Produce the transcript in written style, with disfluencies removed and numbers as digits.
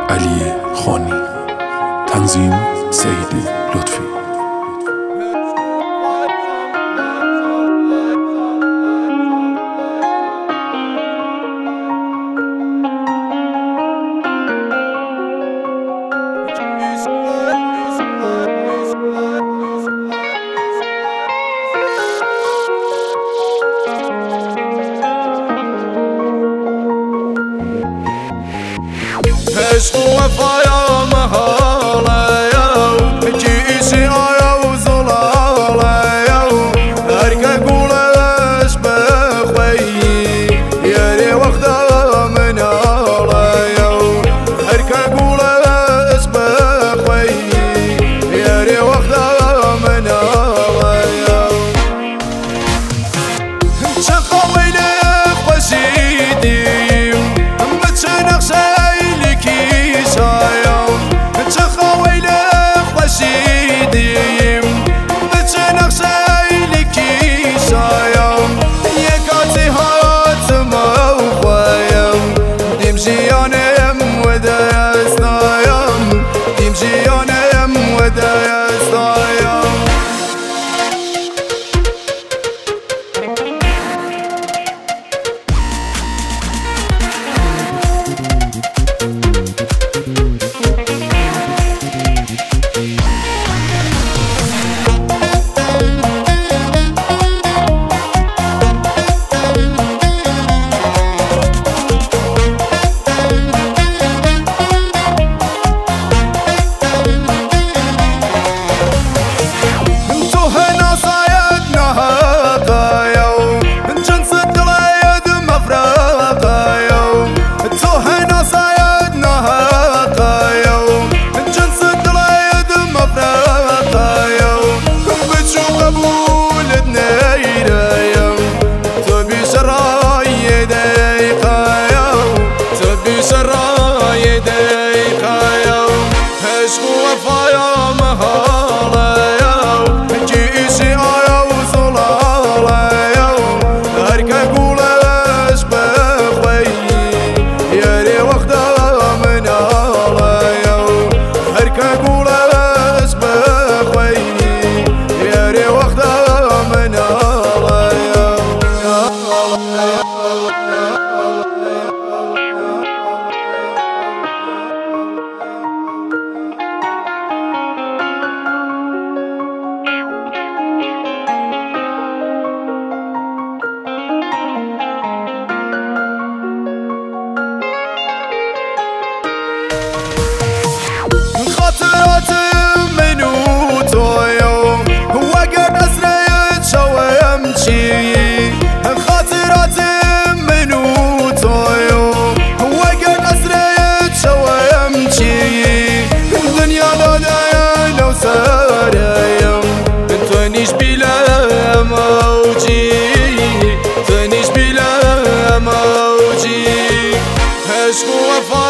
علی خانی. تنظیم سعید لطفی. عشق وفايا مهالا جيسي آيا وزلالا هركا قولش بخوي ياري وقتا من آلا هركا قولش بخوي ياري وقتا من آلا شخويلي خوشيدي عشق وفايا مهالا جيسي آيا وزلالا هركا قولش بخوي ياري وقتا من آلا هركا قولش بخوي ياري وقتا من آلا خاطرات منو تويو وقت أسريت شوام شي خاطرات منو تويو وقت أسريت شوام شي الدنيا لا لو ساريم تونيش بلا موجي تونيش بلا موجي عشق وفا